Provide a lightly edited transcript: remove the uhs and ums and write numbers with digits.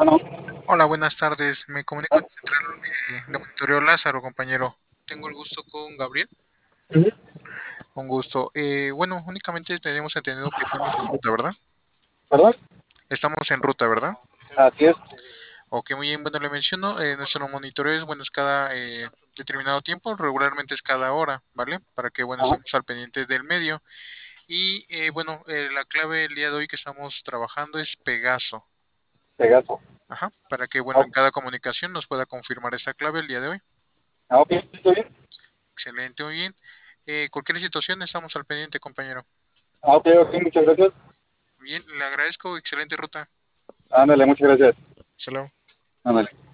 Bueno, Hola, buenas tardes. Me comunico en Central de Monitoreo Lázaro, compañero. Tengo el gusto con Gabriel. ujú, Un gusto. Bueno, únicamente tenemos entendido que estamos en ruta, ¿verdad? ¿verdad? Estamos en ruta, ¿verdad? Así es. Ok, muy bien. Bueno, le menciono, nuestro monitoreo es, bueno, es cada determinado tiempo, regularmente es cada hora, ¿vale? Para que, bueno, Ajá, estemos al pendiente del medio. Y, bueno, la clave el día de hoy que estamos trabajando es Pegaso. Pegaso. Ajá, para que, bueno, Ah, en cada comunicación nos pueda confirmar esta clave el día de hoy. ok, ¿estoy bien? Excelente, muy bien. Cualquier situación estamos al pendiente, compañero. Ok, ok, muchas gracias. Bien, le agradezco, excelente ruta. Ándale, muchas gracias. Hasta luego. Ándale.